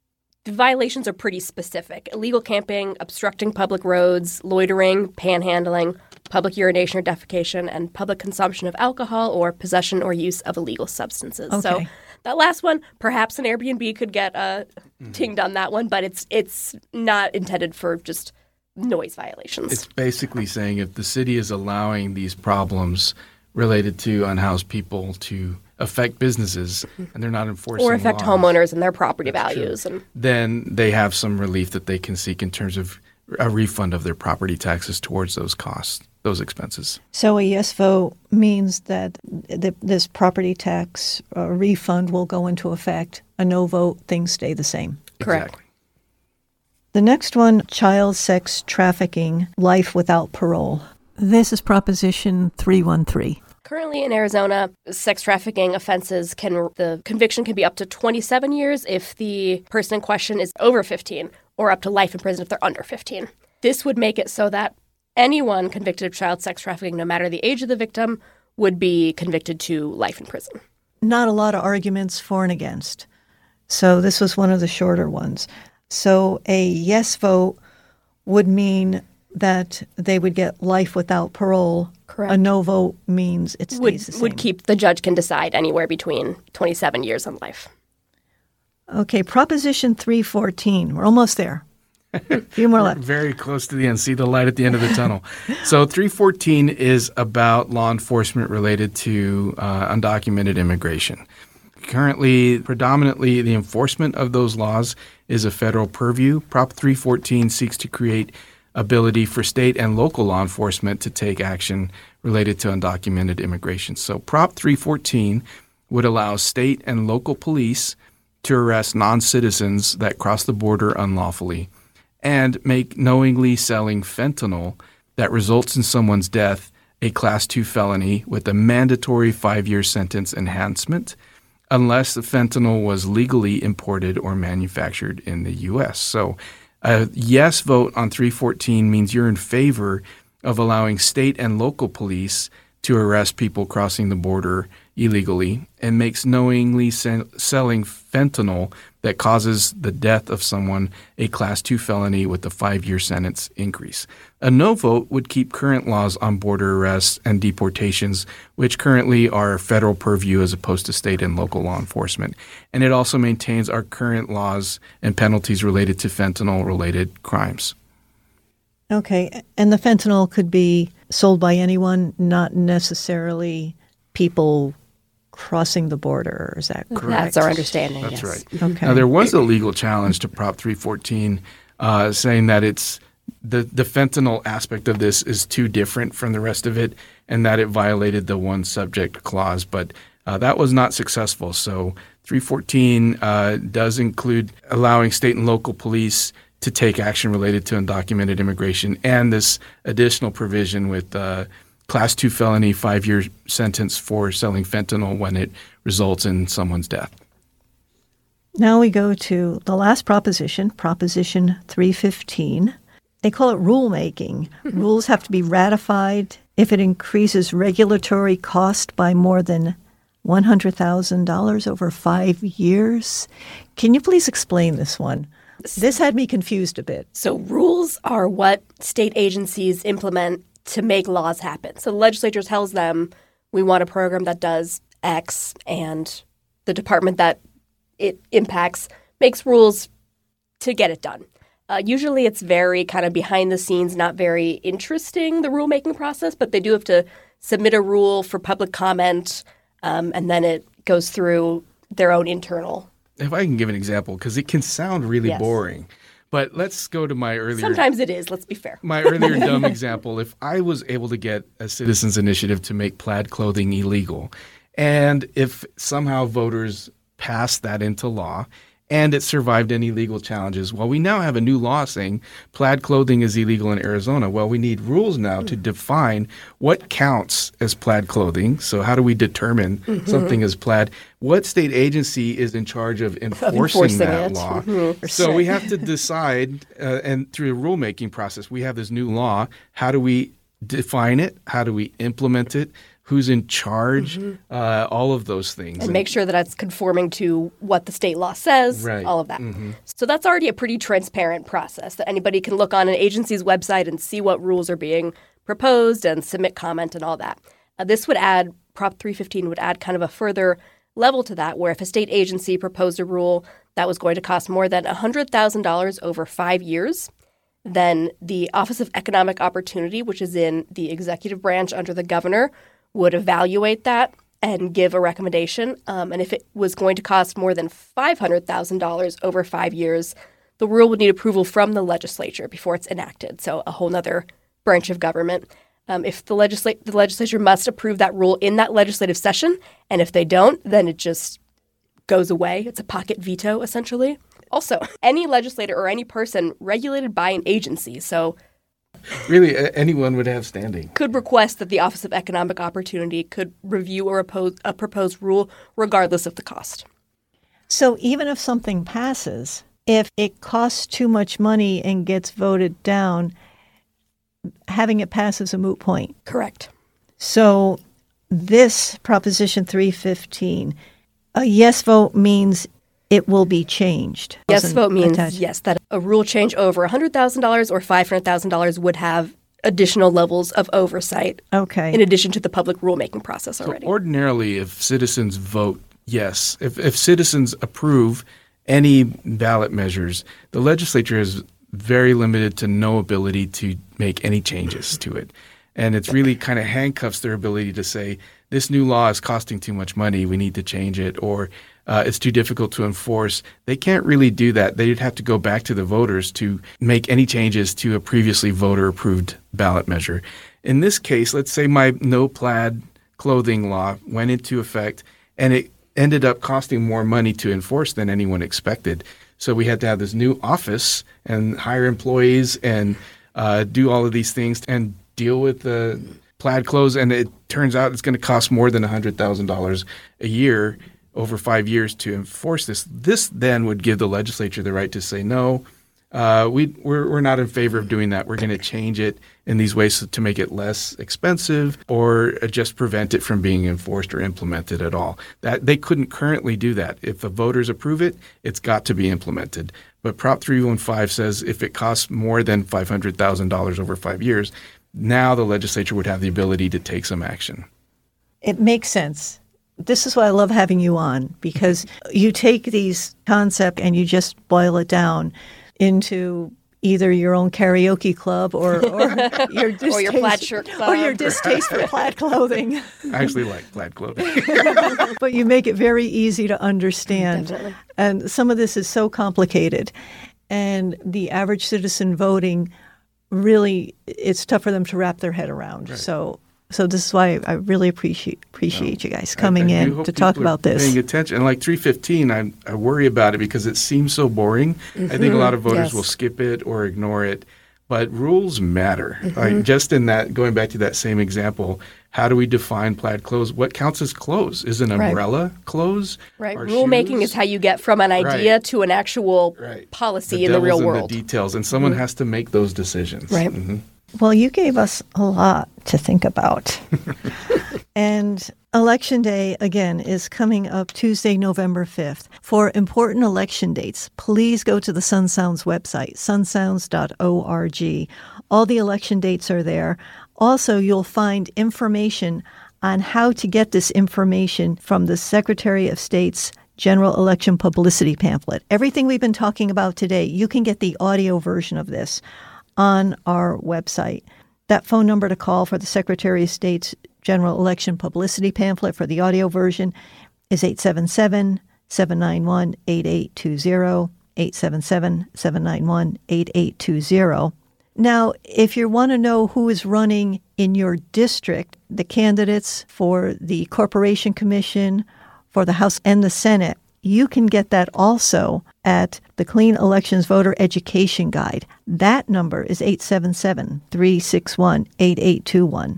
Speaker 3: The violations are pretty specific. Illegal camping, obstructing public roads, loitering, panhandling, public urination or defecation, and public consumption of alcohol or possession or use of illegal substances.
Speaker 1: Okay.
Speaker 3: So that last one, perhaps an Airbnb could get dinged on that one, but it's not intended for just noise violations.
Speaker 2: It's basically saying if the city is allowing these problems related to unhoused people to affect businesses and they're not enforcing
Speaker 3: or affect
Speaker 2: laws,
Speaker 3: homeowners and their property
Speaker 2: That's
Speaker 3: values.
Speaker 2: true.
Speaker 3: And
Speaker 2: then they have some relief that they can seek in terms of a refund of their property taxes towards those costs, those expenses.
Speaker 1: So a yes vote means that this property tax refund will go into effect. A no vote, things stay the same.
Speaker 3: Correct.
Speaker 2: Exactly.
Speaker 1: The next one, child sex trafficking, life without parole. This is Proposition 313.
Speaker 3: currently in Arizona, sex trafficking offenses the conviction can be up to 27 years if the person in question is over 15, or up to life in prison if they're under 15. This would make it so that anyone convicted of child sex trafficking, no matter the age of the victim, would be convicted to life in prison.
Speaker 1: Not a lot of arguments for and against. So this was one of the shorter ones. So a yes vote would mean that they would get life without parole.
Speaker 3: Correct.
Speaker 1: A no vote means it stays the same.
Speaker 3: The judge can decide anywhere between 27 years and life.
Speaker 1: Okay, Proposition 314. We're almost there. A few more left.
Speaker 2: Very close to the end. See the light at the end of the tunnel. So 314 is about law enforcement related to undocumented immigration. Currently, predominantly, the enforcement of those laws is a federal purview. Prop 314 seeks to create ability for state and local law enforcement to take action related to undocumented immigration. So Prop 314 would allow state and local police to arrest non-citizens that cross the border unlawfully and make knowingly selling fentanyl that results in someone's death a Class 2 felony with a mandatory 5-year sentence enhancement unless the fentanyl was legally imported or manufactured in the U.S. So a yes vote on 314 means you're in favor of allowing state and local police to arrest people crossing the border illegally and makes knowingly selling fentanyl that causes the death of someone a Class 2 felony with a 5-year sentence increase. A no vote would keep current laws on border arrests and deportations, which currently are federal purview as opposed to state and local law enforcement. And it also maintains our current laws and penalties related to fentanyl-related crimes.
Speaker 1: Okay, and the fentanyl could be sold by anyone, not necessarily people crossing the border. Is that correct?
Speaker 3: That's our understanding,
Speaker 2: That's
Speaker 3: yes.
Speaker 2: right.
Speaker 1: Okay.
Speaker 2: Now, there was a legal challenge to Prop 314 saying that it's the fentanyl aspect of this is too different from the rest of it and that it violated the one subject clause, but that was not successful. So 314 does include allowing state and local police to take action related to undocumented immigration and this additional provision with Class 2 felony, 5-year sentence for selling fentanyl when it results in someone's death.
Speaker 1: Now we go to the last proposition, Proposition 315. They call it rulemaking. Rules have to be ratified if it increases regulatory cost by more than $100,000 over 5 years. Can you please explain this one? This had me confused a bit.
Speaker 3: So rules are what state agencies implement to make laws happen. So the legislature tells them, we want a program that does X, and the department that it impacts makes rules to get it done. Usually it's very kind of behind the scenes, not very interesting, the rulemaking process, but they do have to submit a rule for public comment, and then it goes through their own internal.
Speaker 2: If I can give an example, because it can sound really boring, but let's go to my earlier...
Speaker 3: Sometimes it is, let's be fair.
Speaker 2: My earlier dumb example, if I was able to get a citizens initiative to make plaid clothing illegal, and if somehow voters passed that into law, and it survived any legal challenges. Well, we now have a new law saying plaid clothing is illegal in Arizona. Well, we need rules now to define what counts as plaid clothing. So how do we determine something as plaid? What state agency is in charge of enforcing that law? So we have to decide, and through the rulemaking process, we have this new law. How do we define it? How do we implement it? who's in charge, all of those things.
Speaker 3: And make sure that it's conforming to what the state law says, all of that. So that's already a pretty transparent process that anybody can look on an agency's website and see what rules are being proposed and submit comment and all that. This would add, Prop 315 would add kind of a further level to that, where if a state agency proposed a rule that was going to cost more than $100,000 over 5 years, then the Office of Economic Opportunity, which is in the executive branch under the governor, would evaluate that and give a recommendation. And if it was going to cost more than $500,000 over 5 years, the rule would need approval from the legislature before it's enacted. So a whole nother branch of government. If the legislature must approve that rule in that legislative session, and if they don't, then it just goes away. It's a pocket veto, essentially. Also, any legislator or any person regulated by an agency, so
Speaker 2: really anyone would have standing,
Speaker 3: could request that the Office of Economic Opportunity could review or oppose a proposed rule regardless of the cost.
Speaker 1: So even if something passes, if it costs too much money and gets voted down, having it pass is a moot point.
Speaker 3: Correct.
Speaker 1: So this Proposition 315, a yes vote means it will be changed.
Speaker 3: Yes vote means yes, that a rule change over $100,000 or $500,000 would have additional levels of oversight.
Speaker 1: Okay.
Speaker 3: In addition to the public rulemaking process already.
Speaker 2: So ordinarily, if citizens vote yes, if citizens approve any ballot measures, the legislature is very limited to no ability to make any changes to it. And it's really kind of handcuffs their ability to say, this new law is costing too much money, we need to change it, or it's too difficult to enforce. They can't really do that. They'd have to go back to the voters to make any changes to a previously voter-approved ballot measure. In this case, let's say my no plaid clothing law went into effect, and it ended up costing more money to enforce than anyone expected. So we had to have this new office and hire employees and do all of these things and deal with the plaid clothes. And it turns out it's going to cost more than $100,000 a year over 5 years to enforce this. This then would give the legislature the right to say, no, we're not in favor of doing that. We're going to change it in these ways to make it less expensive or just prevent it from being enforced or implemented at all. That they couldn't currently do that. If the voters approve it, it's got to be implemented. But Prop 315 says if it costs more than $500,000 over 5 years, now the legislature would have the ability to take some action.
Speaker 1: It makes sense. This is why I love having you on, because you take these concepts and you just boil it down into either your own karaoke club or your distaste,
Speaker 3: or your plaid shirt club.
Speaker 1: Or your distaste for plaid clothing.
Speaker 2: I actually like plaid clothing.
Speaker 1: But you make it very easy to understand.
Speaker 3: Definitely.
Speaker 1: And some of this is so complicated. And the average citizen voting, really, it's tough for them to wrap their head around. Right. So this is why I really appreciate you guys coming in to talk about this.
Speaker 2: Paying attention. And like 315, I worry about it because it seems so boring. Mm-hmm. I think a lot of voters will skip it or ignore it. But rules matter. Mm-hmm. Like just in that, going back to that same example, how do we define plaid clothes? What counts as clothes? Is an umbrella clothes?
Speaker 3: Right. Rulemaking is how you get from an idea to an actual policy in the real world.
Speaker 2: The details, and someone has to make those decisions.
Speaker 3: Right.
Speaker 2: Mm-hmm.
Speaker 1: Well, you gave us a lot to think about. And Election Day, again, is coming up Tuesday, November 5th. For important election dates, please go to the Sun Sounds website, sunsounds.org. All the election dates are there. Also, you'll find information on how to get this information from the Secretary of State's General Election Publicity Pamphlet. Everything we've been talking about today, you can get the audio version of this on our website. That phone number to call for the Secretary of State's General Election Publicity Pamphlet for the audio version is 877-791-8820, 877-791-8820. Now, if you want to know who is running in your district, the candidates for the Corporation Commission, for the House and the Senate, you can get that also at the Clean Elections Voter Education Guide. That number is 877-361-8821.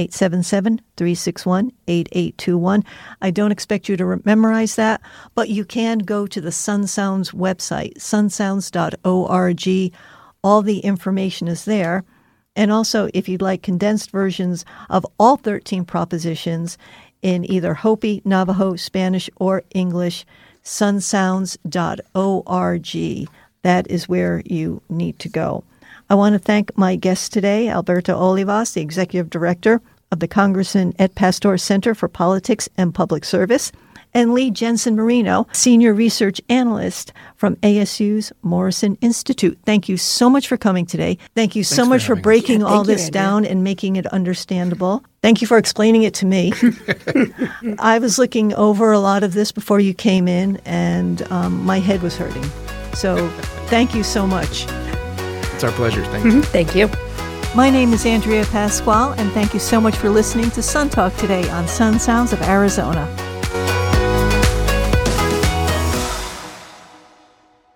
Speaker 1: 877-361-8821. I don't expect you to memorize that, but you can go to the Sun Sounds website, sunsounds.org. All the information is there. And also, if you'd like condensed versions of all 13 propositions in either Hopi, Navajo, Spanish, or English, sunsounds.org. That is where you need to go. I want to thank my guest today, Alberto Olivas, the Executive Director of the Congressman Ed Pastor Center for Politics and Public Service, and Lee Jensen Marino, Senior Research Analyst from ASU's Morrison Institute. Thank you so much for coming today. Thank you so much for breaking all this down and making it understandable. Thank you for explaining it to me. I was looking over a lot of this before you came in, and my head was hurting. So thank you so much.
Speaker 2: It's our pleasure. Thank you.
Speaker 3: Thank you.
Speaker 1: My name is Andrea Pasquale, and thank you so much for listening to Sun Talk today on Sun Sounds of Arizona.